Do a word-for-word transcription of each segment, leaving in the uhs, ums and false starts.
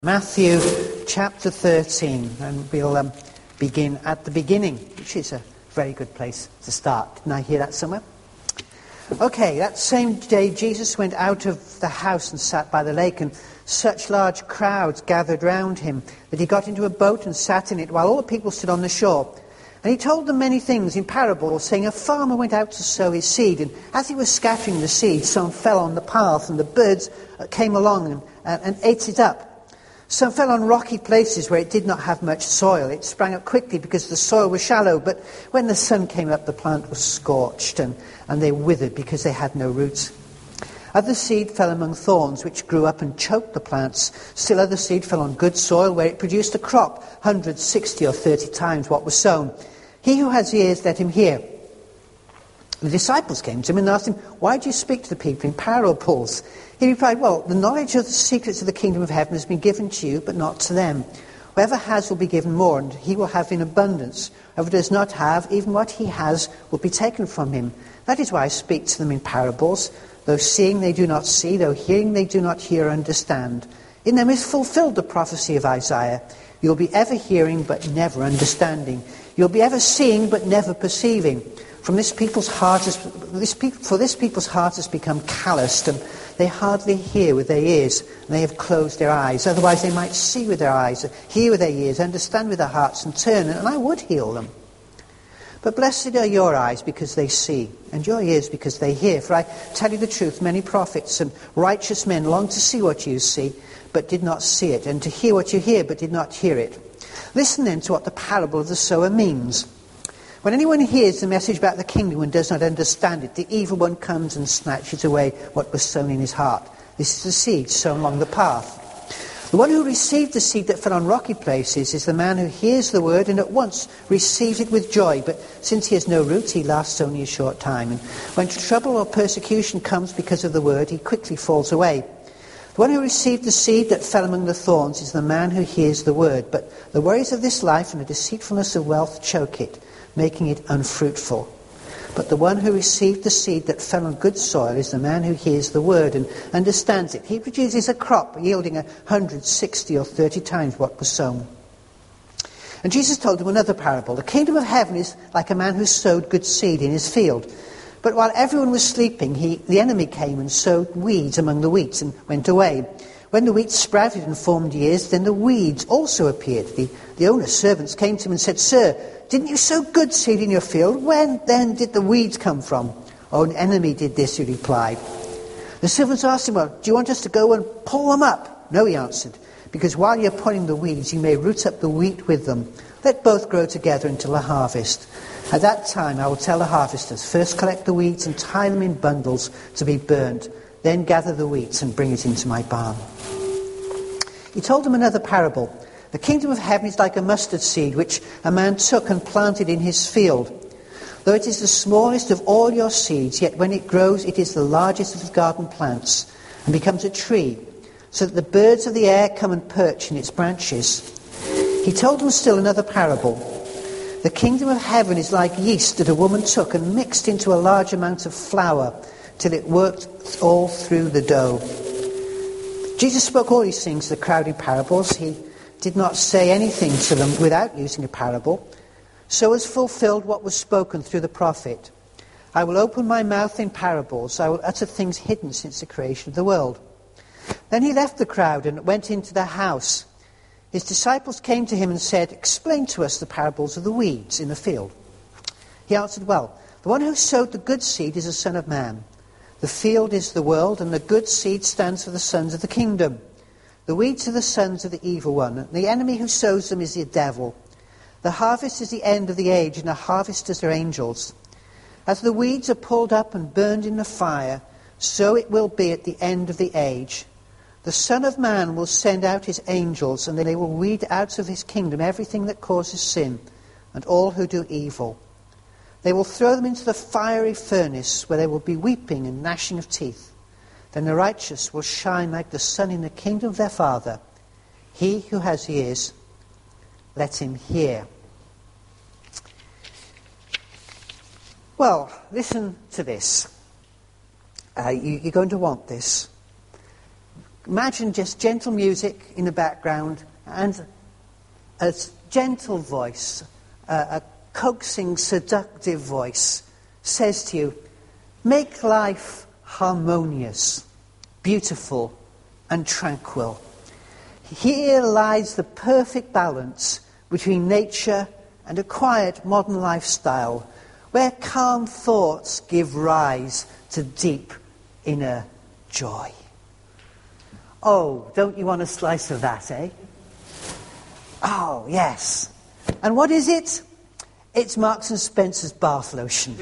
Matthew chapter thirteen, and we'll um, begin at the beginning, which is a very good place to start. Didn't I hear that somewhere? Okay, that same day Jesus went out of the house and sat by the lake, and such large crowds gathered round him that he got into a boat and sat in it while all the people stood on the shore. And he told them many things in parables, saying, a farmer went out to sow his seed, and as he was scattering the seed, some fell on the path, and the birds came along and, uh, and ate it up. Some fell on rocky places where it did not have much soil. It sprang up quickly because the soil was shallow, but when the sun came up, the plant was scorched, and, and they withered because they had no roots. Other seed fell among thorns, which grew up and choked the plants. Still other seed fell on good soil, where it produced a crop, one hundred sixty or thirty times what was sown. He who has ears, let him hear. The disciples came to him and asked him, why do you speak to the people in parables? He replied, well, the knowledge of the secrets of the kingdom of heaven has been given to you, but not to them. Whoever has will be given more, and he will have in abundance. Whoever does not have, even what he has will be taken from him. That is why I speak to them in parables. Though seeing they do not see, though hearing they do not hear or understand. In them is fulfilled the prophecy of Isaiah. You'll be ever hearing, but never understanding. You'll be ever seeing, but never perceiving. From this people's heart has, this pe- for this people's heart has become calloused, and they hardly hear with their ears, and they have closed their eyes. Otherwise they might see with their eyes, hear with their ears, understand with their hearts, and turn, and I would heal them. But blessed are your eyes because they see, and your ears because they hear. For I tell you the truth, many prophets and righteous men long to see what you see, but did not see it, and to hear what you hear, but did not hear it. Listen then to what the parable of the sower means. When anyone hears the message about the kingdom and does not understand it, the evil one comes and snatches away what was sown in his heart. This is the seed sown along the path. The one who received the seed that fell on rocky places is the man who hears the word and at once receives it with joy. But since he has no roots, he lasts only a short time. And when trouble or persecution comes because of the word, he quickly falls away. The one who received the seed that fell among the thorns is the man who hears the word. But the worries of this life and the deceitfulness of wealth choke it, making it unfruitful. But the one who received the seed that fell on good soil is the man who hears the word and understands it. He produces a crop yielding a hundred sixty or thirty times what was sown. And Jesus told him another parable. The kingdom of heaven is like a man who sowed good seed in his field. But while everyone was sleeping, he, the enemy came and sowed weeds among the wheat and went away. When the wheat sprouted and formed ears, then the weeds also appeared. The, the owner's servants came to him and said, Sir, didn't you sow good seed in your field? When then did the weeds come from? Oh, an enemy did this, he replied. The servants asked him, well, do you want us to go and pull them up? No, he answered, because while you're pulling the weeds, you may root up the wheat with them. Let both grow together until the harvest. At that time I will tell the harvesters, first collect the weeds and tie them in bundles to be burned. Then gather the wheat and bring it into my barn. He told them another parable. The kingdom of heaven is like a mustard seed, which a man took and planted in his field. Though it is the smallest of all your seeds, yet when it grows, it is the largest of the garden plants, and becomes a tree, so that the birds of the air come and perch in its branches. He told them still another parable. The kingdom of heaven is like yeast that a woman took and mixed into a large amount of flour, till it worked all through the dough. Jesus spoke all these things to the crowd in parables. He did not say anything to them without using a parable. So was fulfilled what was spoken through the prophet. I will open my mouth in parables. I will utter things hidden since the creation of the world. Then he left the crowd and went into the house. His disciples came to him and said, explain to us the parables of the weeds in the field. He answered, well, the one who sowed the good seed is the Son of Man. The field is the world, and the good seed stands for the sons of the kingdom. The weeds are the sons of the evil one, and the enemy who sows them is the devil. The harvest is the end of the age, and the harvesters are angels. As the weeds are pulled up and burned in the fire, so it will be at the end of the age. The Son of Man will send out his angels, and they will weed out of his kingdom everything that causes sin, and all who do evil. They will throw them into the fiery furnace, where there will be weeping and gnashing of teeth. Then the righteous will shine like the sun in the kingdom of their Father. He who has ears, let him hear. Well, listen to this. Uh, you, you're going to want this. Imagine just gentle music in the background and a gentle voice, uh, a coaxing, seductive voice says to you, make life harmonious, beautiful and tranquil. Here lies the perfect balance between nature and a quiet modern lifestyle where calm thoughts give rise to deep inner joy. Oh, don't you want a slice of that, eh? Oh, yes. And what is it? It's Marks and Spencer's bath lotion.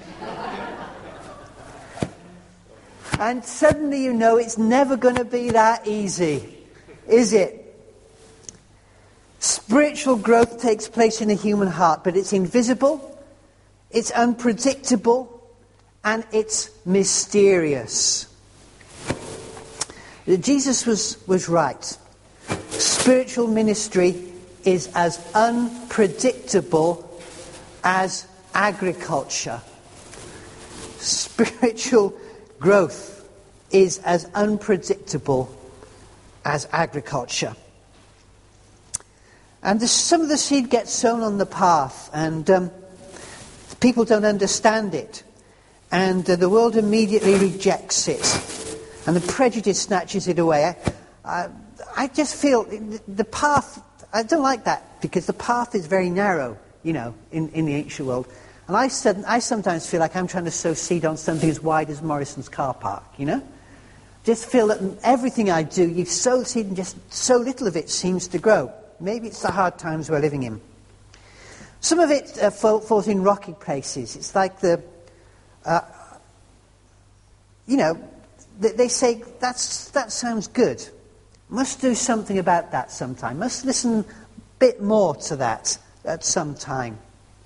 And suddenly you know it's never going to be that easy, is it? Spiritual growth takes place in the human heart, but it's invisible, it's unpredictable, and it's mysterious. Jesus was, was right. Spiritual ministry is as unpredictable as agriculture. Spiritual growth is as unpredictable as agriculture. And the, some of the seed gets sown on the path, and um, people don't understand it. And uh, the world immediately rejects it. And the prejudice snatches it away. I, I just feel the path, I don't like that, because the path is very narrow, you know, in, in the ancient world. And I, said, I sometimes feel like I'm trying to sow seed on something as wide as Morrison's car park, you know? Just feel that everything I do, you sow seed and just so little of it seems to grow. Maybe it's the hard times we're living in. Some of it uh, falls in rocky places. It's like the, uh, you know, they, they say, That's, that sounds good. Must do something about that sometime. Must listen a bit more to that at some time.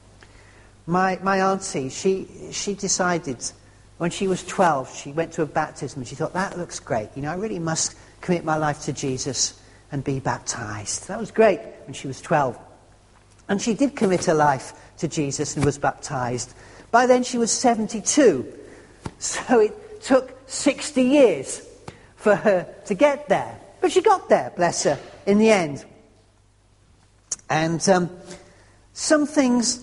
My my auntie, she she decided when she was twelve, she went to a baptism and she thought, that looks great. You know, I really must commit my life to Jesus and be baptized. That was great when she was twelve. And she did commit her life to Jesus and was baptized. By then she was seventy-two. So it took sixty years for her to get there. But she got there, bless her, in the end. And um, some things,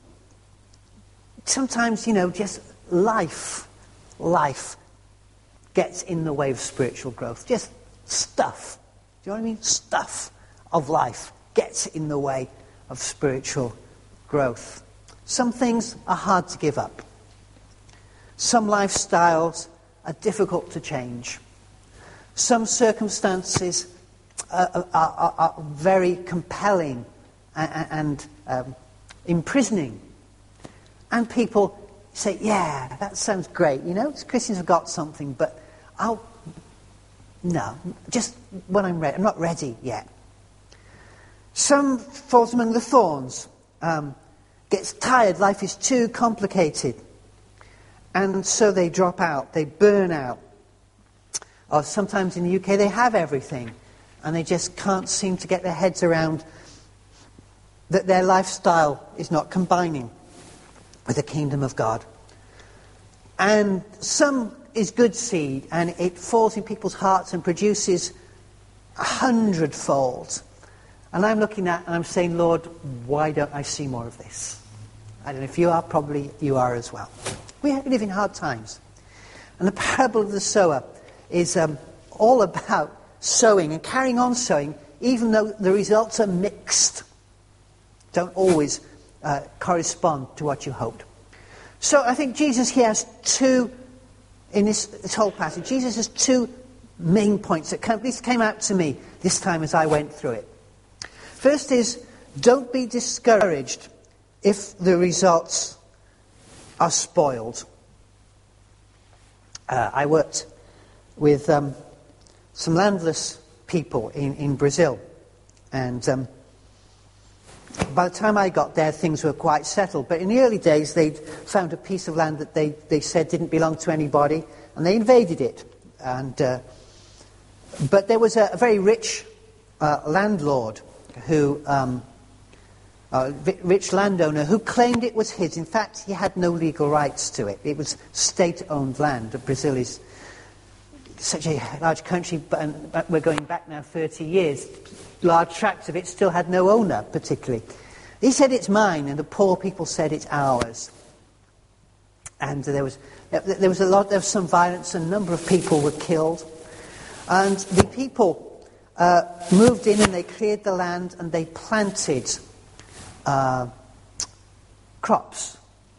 sometimes, you know, just life, life gets in the way of spiritual growth. Just stuff. Do you know what I mean? Stuff of life gets in the way of spiritual growth. Some things are hard to give up. Some lifestyles are difficult to change. Some circumstances are, are, are, are very compelling and, and um, imprisoning. And people say, yeah, that sounds great. You know, Christians have got something, but I'll... No, just when I'm ready. I'm not ready yet. Some falls among the thorns. Um, gets tired. Life is too complicated. And so they drop out. They burn out. Or sometimes in the U K they have everything. And they just can't seem to get their heads around that their lifestyle is not combining with the kingdom of God. And some is good seed, and it falls in people's hearts and produces a hundredfold. And I'm looking at and I'm saying, Lord, why don't I see more of this? I don't know if you are, probably you are as well. We live in hard times. And the parable of the sower is um, all about sowing and carrying on sowing, even though the results are mixed. Don't always uh, correspond to what you hoped. So I think Jesus here has two, in this, this whole passage, Jesus has two main points that at least came out to me this time as I went through it. First is, don't be discouraged if the results are spoiled. Uh, I worked with um, some landless people in, in Brazil, and um, by the time I got there, things were quite settled. But in the early days, they'd found a piece of land that they, they said didn't belong to anybody, and they invaded it. And uh, but there was a, a very rich uh, landlord who, um, a rich landowner who claimed it was his. In fact, he had no legal rights to it. It was state-owned land. Brazil is such a large country, but, but we're going back now thirty years. Large tracts of it still had no owner, particularly. He said it's mine, and the poor people said it's ours. And there was there was a lot, there was some violence, and a number of people were killed. And the people uh, moved in and they cleared the land and they planted uh, crops,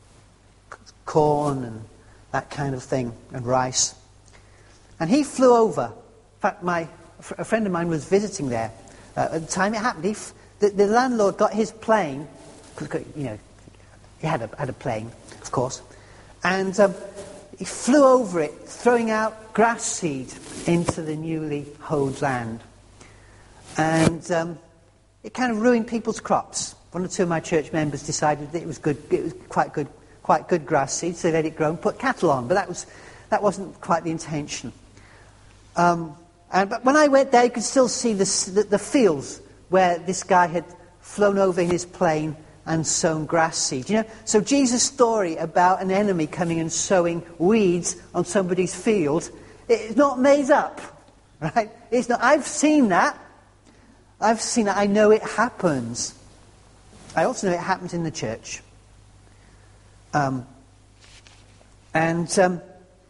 corn and that kind of thing, and rice. And he flew over. In fact, my a friend of mine was visiting there uh, at the time it happened. He f- the, the landlord got his plane, because, you know, he had a, had a plane, of course, and um, he flew over it, throwing out grass seed into the newly hoed land. And um, it kind of ruined people's crops. One or two of my church members decided that it was good, it was quite good, quite good grass seed, so they let it grow and put cattle on. But that was that wasn't quite the intention. Um, and but when I went there, you could still see the, the the fields where this guy had flown over in his plane and sown grass seed. You know, so Jesus' story about an enemy coming and sowing weeds on somebody's field, it's not made up, right? It's not. I've seen that. I've seen it. I know it happens. I also know it happens in the church. Um, and um,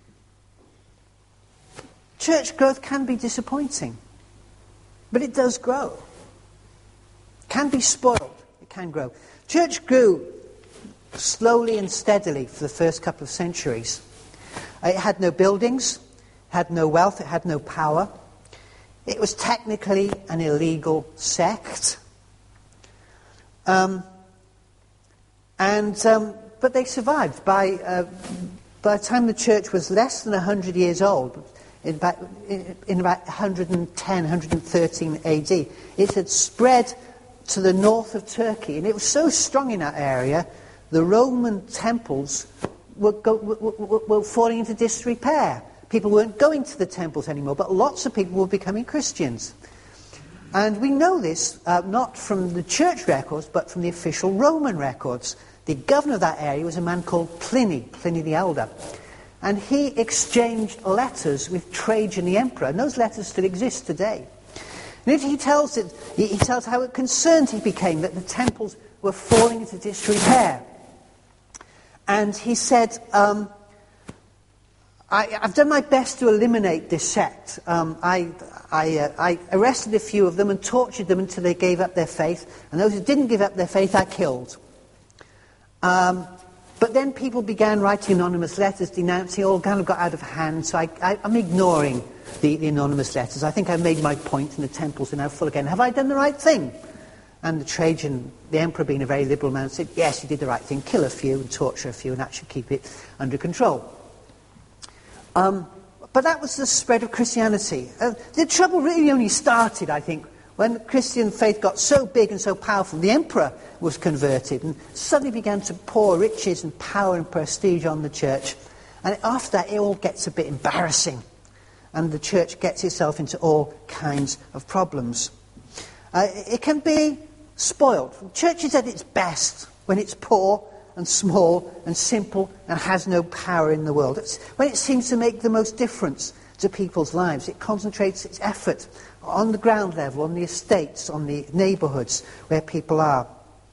church growth can be disappointing, but it does grow. It can be spoiled. It can grow. Church grew slowly and steadily for the first couple of centuries. It had no buildings, had no wealth, it had no power. It was technically an illegal sect. Um, and um, but they survived. By uh, by the time the church was less than a hundred years old, in about in, in about one hundred ten, one hundred thirteen A D, it had spread to the north of Turkey, and it was so strong in that area, the Roman temples were, go, were, were, were falling into disrepair. People weren't going to the temples anymore, but lots of people were becoming Christians. And we know this uh, not from the church records, but from the official Roman records. The governor of that area was a man called Pliny, Pliny the Elder. And he exchanged letters with Trajan the emperor, and those letters still exist today. And he tells it, he, he tells how concerned he became that the temples were falling into disrepair. And he said, um, I, I've done my best to eliminate this sect. Um, I, I, uh, I arrested a few of them and tortured them until they gave up their faith. And those who didn't give up their faith, I killed. Um, but then people began writing anonymous letters denouncing, all kind of got out of hand. So I, I, I'm ignoring the, the anonymous letters. I think I made my point and the temples are now full again. Have I done the right thing? And the Trajan, the emperor being a very liberal man, said, yes, you did the right thing. Kill a few and torture a few and actually keep it under control. Um, but that was the spread of Christianity. Uh, the trouble really only started, I think, when the Christian faith got so big and so powerful. The emperor was converted and suddenly began to pour riches and power and prestige on the church. And after that, it all gets a bit embarrassing. And the church gets itself into all kinds of problems. Uh, it can be spoiled. Church is at its best when it's poor and small and simple and has no power in the world. It's when it seems to make the most difference to people's lives. It concentrates its effort on the ground level, on the estates, on the neighbourhoods where people are.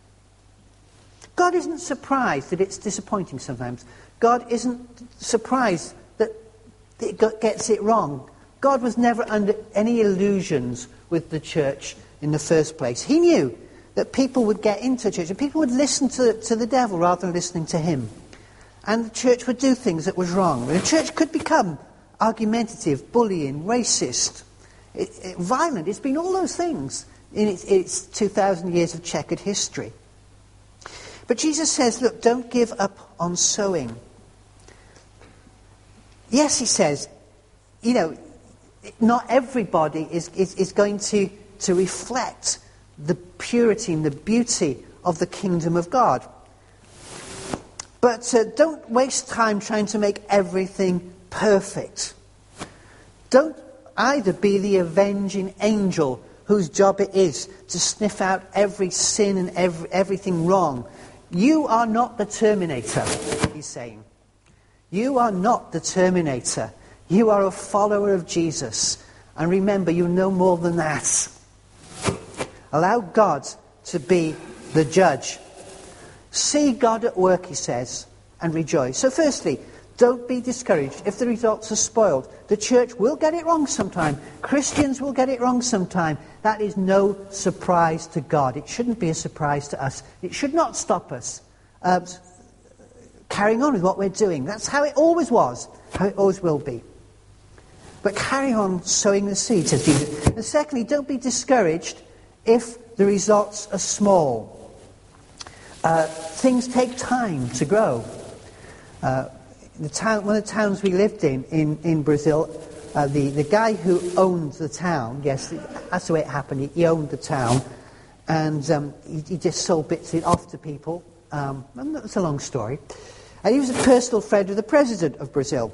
God isn't surprised that it's disappointing sometimes. God isn't surprised that it gets it wrong. God was never under any illusions with the church in the first place. He knew that people would get into church and people would listen to, to the devil rather than listening to him. And the church would do things that was wrong. The church could become argumentative, bullying, racist, it, it, violent. It's been all those things in its, its two thousand years of checkered history. But Jesus says, look, don't give up on sowing. Yes, he says, you know, not everybody is, is, is going to, to reflect the purity and the beauty of the kingdom of God. But uh, don't waste time trying to make everything perfect. Don't either be the avenging angel whose job it is to sniff out every sin and every, everything wrong. You are not the Terminator, he's saying. You are not the Terminator. You are a follower of Jesus. And remember, you know more than that. Allow God to be the judge. See God at work, he says, and rejoice. So firstly, don't be discouraged if the results are spoiled. The church will get it wrong sometime. Christians will get it wrong sometime. That is no surprise to God. It shouldn't be a surprise to us. It should not stop us uh, carrying on with what we're doing. That's how it always was, how it always will be. But carry on sowing the seed, says Jesus. And secondly, don't be discouraged if the results are small. Uh, things take time to grow. Uh, the town, one of the towns we lived in, in, in Brazil, uh, the, the guy who owned the town, yes, that's the way it happened, he, he owned the town, and um, he, he just sold bits of it off to people. Um, and that's a long story. And he was a personal friend of the president of Brazil.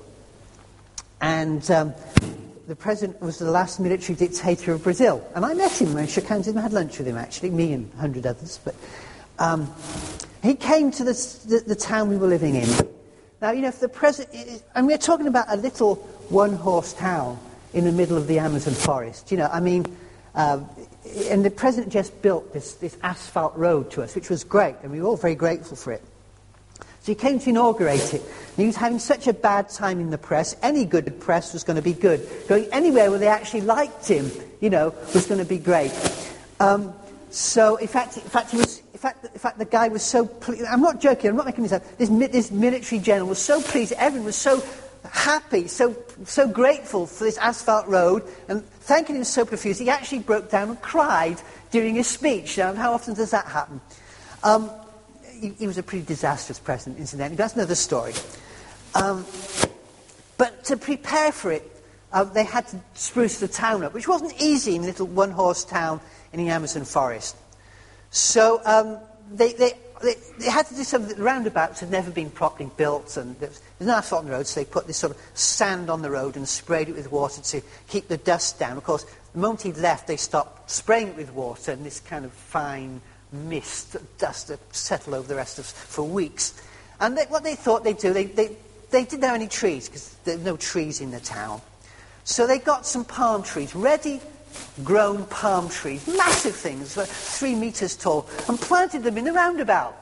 And um, the president was the last military dictator of Brazil. And I met him, I shook hands with him, I had lunch with him actually, me and a hundred others. But um, he came to the, the, the town we were living in. Now, you know, if the president, and we're talking about a little one-horse town in the middle of the Amazon forest, you know, I mean, uh, and the president just built this, this asphalt road to us, which was great, and we were all very grateful for it. So he came to inaugurate it, and he was having such a bad time in the press. Any good press was going to be good. Going anywhere where they actually liked him, you know, was going to be great. Um, so, in fact, in fact, he was, in fact, in fact, the guy was so pleased. I'm not joking. I'm not making this up. This, this military general was so pleased. Everyone was so happy, so so grateful for this asphalt road, and thanking him so profusely. He actually broke down and cried during his speech. Now, how often does that happen? Um, he, he was a pretty disastrous president, incidentally. That's another story. Um, but to prepare for it, uh, they had to spruce the town up, which wasn't easy in a little one-horse town in the Amazon forest. So um, they, they, they, they had to do something. The roundabouts had never been properly built, and there was, there was no asphalt on the road, so they put this sort of sand on the road and sprayed it with water to keep the dust down. Of course, the moment he'd left, they stopped spraying it with water, and this kind of fine mist, dust that settled over the rest of for weeks. And they, what they thought they'd do, they, they, they didn't have any trees, because there were no trees in the town. So they got some palm trees, ready grown palm trees, massive things, like three meters tall, and planted them in the roundabout.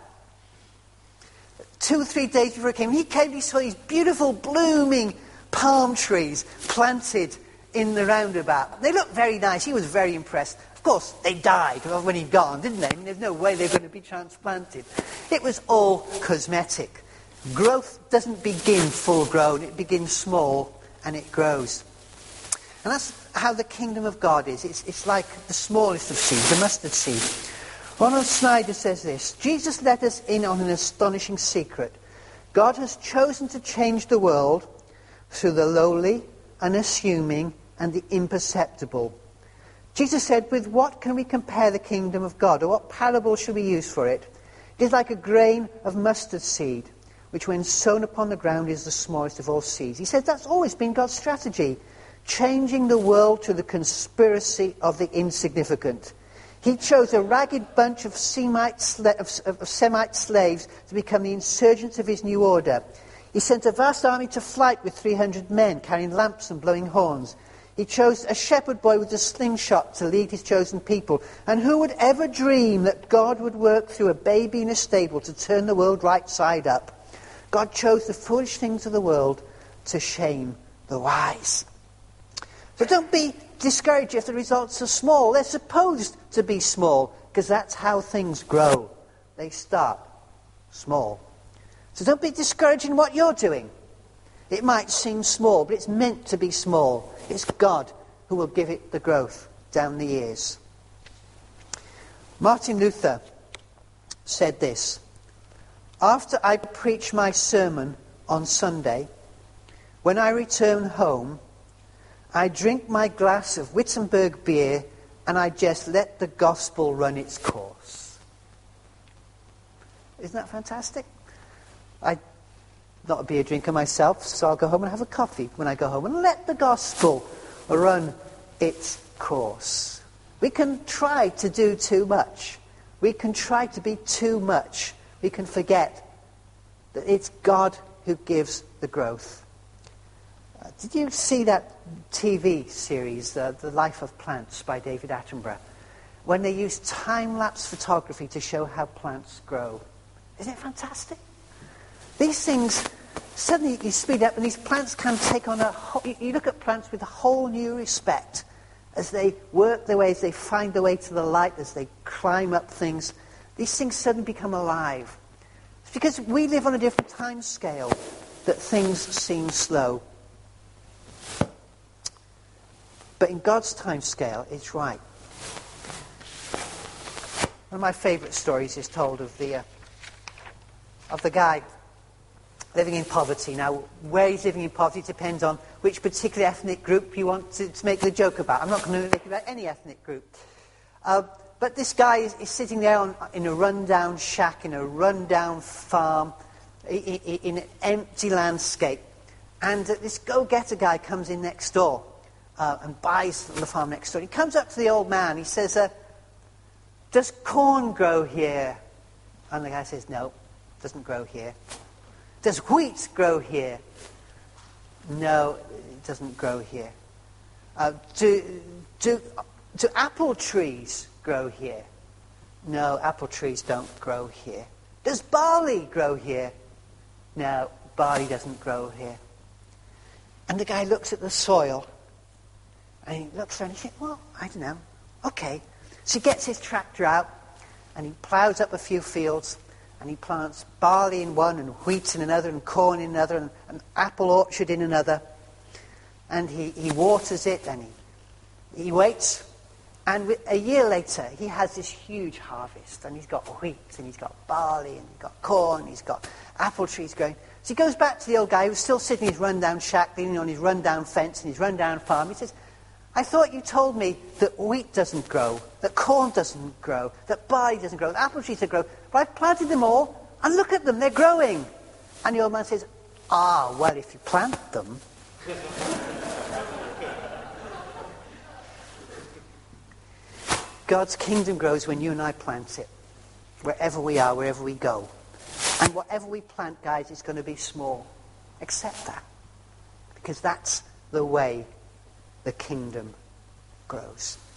Two or three days before he came, he came, he saw these beautiful blooming palm trees planted in the roundabout. They looked very nice. He was very impressed. Of course, they died when he'd gone, didn't they? I mean, there's no way they're going to be transplanted. It was all cosmetic. Growth doesn't begin full grown. It begins small, and it grows. And that's how the kingdom of God is. It's, it's like the smallest of seeds, the mustard seed. Ronald Snyder says this: Jesus let us in on an astonishing secret. God has chosen to change the world through the lowly, unassuming, and the imperceptible. Jesus said, with what can we compare the kingdom of God, or what parable should we use for it? It is like a grain of mustard seed, which when sown upon the ground is the smallest of all seeds. He said that's always been God's strategy. Changing the world to the conspiracy of the insignificant. He chose a ragged bunch of Semite, sla- of, of Semite slaves to become the insurgents of his new order. He sent a vast army to flight with three hundred men, carrying lamps and blowing horns. He chose a shepherd boy with a slingshot to lead his chosen people. And who would ever dream that God would work through a baby in a stable to turn the world right side up? God chose the foolish things of the world to shame the wise. So don't be discouraged if the results are small. They're supposed to be small, because that's how things grow. They start small. So don't be discouraged in what you're doing. It might seem small, but it's meant to be small. It's God who will give it the growth down the years. Martin Luther said this: after I preach my sermon on Sunday, when I return home, I drink my glass of Wittenberg beer and I just let the gospel run its course. Isn't that fantastic? I'm not a beer drinker myself, so I'll go home and have a coffee when I go home and let the gospel run its course. We can try to do too much. We can try to be too much. We can forget that it's God who gives the growth. Did you see that T V series, uh, The Life of Plants by David Attenborough, when they use time-lapse photography to show how plants grow? Isn't it fantastic? These things, suddenly you speed up and these plants can take on a whole, you, you look at plants with a whole new respect as they work their way, as they find their way to the light, as they climb up things. These things suddenly become alive. It's because we live on a different time scale that things seem slow. But in God's time scale, it's right. One of my favourite stories is told of the uh, of the guy living in poverty. Now, where he's living in poverty depends on which particular ethnic group you want to, to make the joke about. I'm not going to make it about any ethnic group. Uh, but this guy is, is sitting there on, in a rundown shack, in a rundown farm, in, in, in an empty landscape. And uh, this go-getter guy comes in next door uh, and buys the farm next door. He comes up to the old man. He says, uh, does corn grow here? And the guy says, no, it doesn't grow here. Does wheat grow here? No, it doesn't grow here. Uh, do, do, do apple trees grow here? No, apple trees don't grow here. Does barley grow here? No, barley doesn't grow here. And the guy looks at the soil, and he looks around and he thinks, well, I don't know. Okay. So he gets his tractor out, and he ploughs up a few fields, and he plants barley in one, and wheat in another, and corn in another, and an apple orchard in another. And he, he waters it, and he, he waits. And with, a year later, he has this huge harvest. And he's got wheat, and he's got barley, and he's got corn, he's got apple trees growing. So he goes back to the old guy who's still sitting in his rundown shack, leaning on his rundown fence and his rundown farm. He says, I thought you told me that wheat doesn't grow, that corn doesn't grow, that barley doesn't grow, that apple trees don't grow. But I've planted them all, and look at them, they're growing. And the old man says, ah, well, if you plant them. God's kingdom grows when you and I plant it, wherever we are, wherever we go. And whatever we plant, guys, is going to be small. Accept that. Because that's the way the kingdom grows.